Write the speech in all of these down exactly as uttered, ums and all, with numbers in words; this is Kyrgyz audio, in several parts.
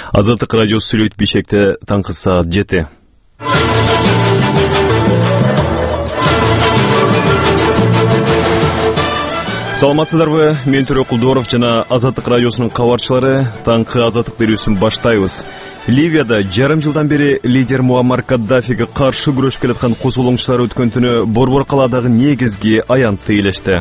Азаттык радиосу сүйлөйт Бишкекте таңкы саат жети. Саламатсыздарбы? Мен Төрө Кулдоров жана Азаттык радиосунун кабарчылары таңкы азаттык берүүсүн баштайбыз. Ливияда жарым жылдан бери лидер Муаммар Каддафиге каршы күрөшүп келаткан козголоңчулар өткөн түнү Борбор калаадагы негизги аянтты ээлешти.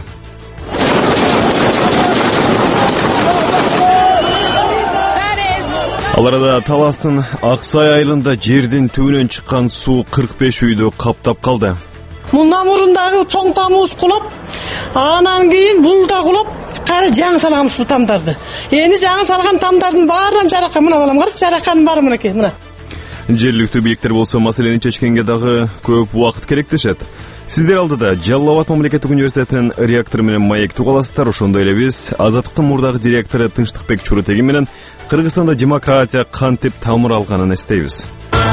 Аларда Таластын Аксай айылында жердин түбүнөн чыккан суу кырк беш үйдү каптап калды. Мындан мурундагы чоң тамыбыз кулап, анан кийин бул да кулап, кайра жаңы салганбыз бул тамдарды. Эми жаңы салган тамдардын баарынан жаракка мына балам карачы, жаракканын баары мынакей, мына. Жергиликтүү бийликтер болсо маселени чечкенге дагы көп убакыт керек дешет. Сиздер алдыда Жалал-Абад мамлекеттик университетинин ректору менен маектүү каласыздар. Ошондой эле биз Азаттыктын мурдагы директору Тынчтыкбек Чурутегин менен Кыргызстанда демократия кантип тамыр алганын эстейбиз.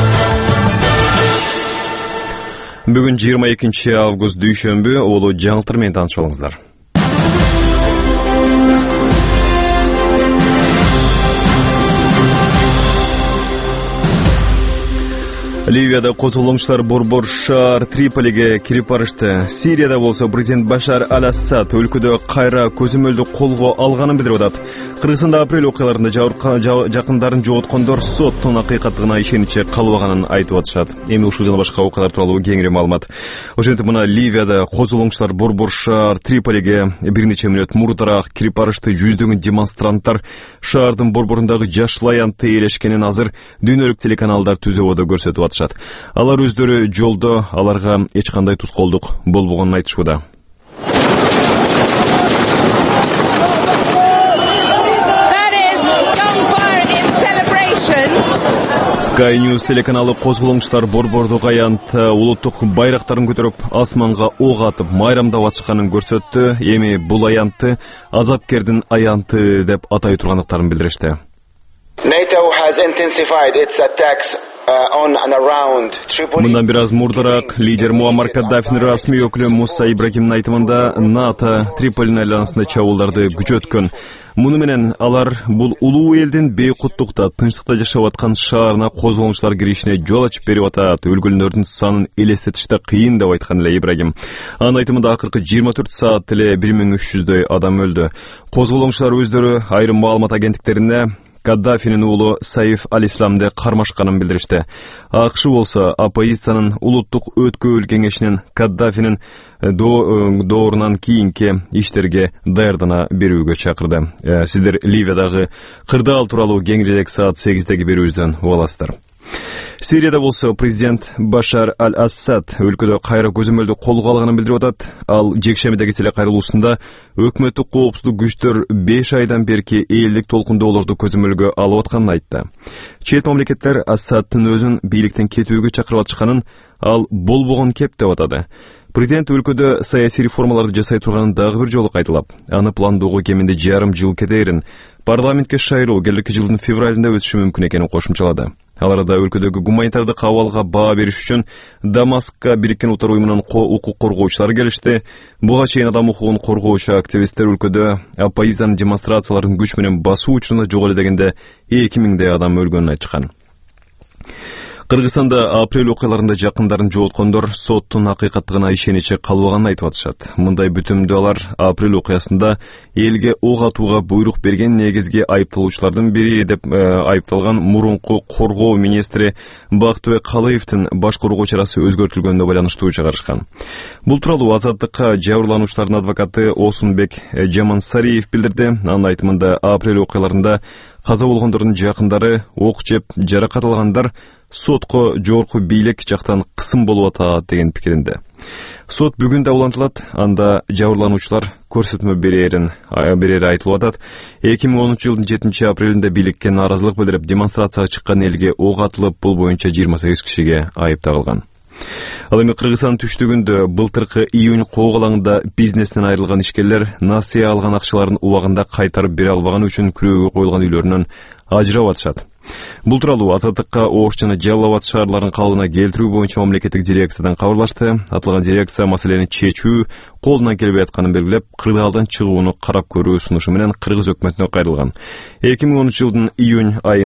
Бүгүн жыйырма экинчи август дүйшөмбү, улуу жаңылыктар менен таанышып алыңыздар. Ливияда козголоңчулар борбор шаар Триполиге кирип барышты. Сирияда болсо президент Башар аль-Ассад өлкөдө кайра көзөмөлдү колго алганын билдирип атат. Кыргызстанда апрель окуяларында жакындарын жоготкондор соттун акыйкаттыгына ишеничи калбаганын айтып атышат. Эми ушул жана башка окуялар тууралуу кеңири маалымат. Ошентип мына Ливияда козголоңчулар борбор шаар Триполиге бир нече мүнөт мурдараак кирип барышты. Жүздөгөн демонстранттар шаардын борборундагы жашыл аянтты ээлешкенин азыр дүйнөлүк телеканалдар түзөбөдө көрсөтүп атышат. Алар өздөрү жолдо аларга эч кандай тускоолдук болбогонун айтышууда. Sky News телеканалы козголоңчулар борбордук аянт улуттук байрактарын көтөрүп, асманга ок атып, майрамдап атышканын көрсөттү. Эми бул аянтты азапкердин аянты деп атай тургандыктарын билдиришти. NATO has intensified its attacks on and around Tripoli. Мындан бир аз мурдараак лидер Муаммар Каддафинин расмий өкүлү Муса Ибрагимдин айтымында НАТО Триполинин айланасында чабуулдарды күчөткөн. Муну менен алар бул улуу элдин бейкуттукта, тынчтыкта жашап аткан шаарына козголоңчулар киришине жол ачып берип атат. Өлгөнлөрдүн санын элестетиште кыйын деп айткан эле Ибрагим. Анын айтымында акыркы жыйырма төрт саат эле бир миң үч жүздөй адам өлдү. Козголоңчулар өздөрү айрым маалымат агенттиктерине Каддафинин уулу Саиф аль-Исламды кармашканын билдиришти. АКШ болсо оппозициянын улуттук өткөбүл кеңешинин Каддафинин доорунан кийинки иштерге даярдана берүүгө чакырды. Сиздер Ливиядагы кырдаал тууралуу кеңирээк саат сегиздеги берүүбүздөн уга аласыздар. Сирияда болсо президент Башар аль-Ассад өлкөдө кайра көзөмөлдү колго алганын билдирип атат. Ал жекшемидеги телекайрылуусунда өкмөттүк коопсуздук күчтөр беш айдан берки элдик толкундоолорду көзөмөлгө алып атканын айтты. Чет мамлекеттер Ассадтын өзүн бийликтен кетүүгө чакырып атышканын ал болбогон кеп деп атады. Президент өлкөдө саясий реформаларды жасай турганын дагы бир жолу кайталап, аны пландоого кеминде жарым жыл кетерин, парламентке шайлоо келеки жылдын февралында өтүшү мүмкүн экенин кошумчалады. Аларда өлкөдөгү гуманитардык абалга баа бериш үчүн Дамаскка Бириккен Улуттар уюмунун укук коргоочулары келишти. Буга чейин адам укугун коргоочу активисттер өлкөдө оппозициянын демонстрацияларын күч менен басуу учуруна жок эле дегенде эки миңдей адам өлгөнүн айтышкан. Кыргызстанда апрель окуяларында жакындарын жоготкондор соттун акыйкаттыгына ишеничи калбаганын айтып атышат. Мындай бүтүмдү алар апрель окуясында элге ок атууга буйрук берген негизги айыпталуучулардын бири деп айыпталган мурунку коргоо министри Бактыбек Калыевдин баш коргоо чарасы өзгөртүлгөнүнө байланыштуу чыгарышкан. Бул тууралуу Азаттыкка жабырлануучулардын адвокаты Осунбек Жамансариев билдирди. Анын айтымында апрель окуяларында каза болгондордун жакындары, ок жеп жаракат алгандар сотко жогорку бийлик жактан кысым болуп атат деген пикиринде. Сот бүгүн да улантылат, анда жабырлануучулар көрсөтмө берерин берери айтылып атат. эки миң онунчу жылдын жетинчи апрелинде бийликке нааразылык билдирип демонстрацияга чыккан элге ок атылып, бул боюнча жыйырма сегиз кишиге айып тагылган. Ал эми Кыргызстандын түштүгүндө былтыркы июнь коогалаңында бизнестен айрылган ишкерлер насыя алган акчаларын убагында кайтарып бере албаганы үчүн күрөөгө коюлган үйлөрүнөн ажырап атышат. Бул тууралуу Азаттыкка Ош жана Жалал-Абад шаарларын калыбына келтирүү боюнча мамлекеттик дирекциядан кабарлашты. Аталган дирекция маселени чечүү колунан келбей атканын белгилеп, кырдаалдан чыгууну карап көрүү сунушу менен Кыргыз өкмөтүнө кайрылган. эки миң онунчу жылдын июнь айы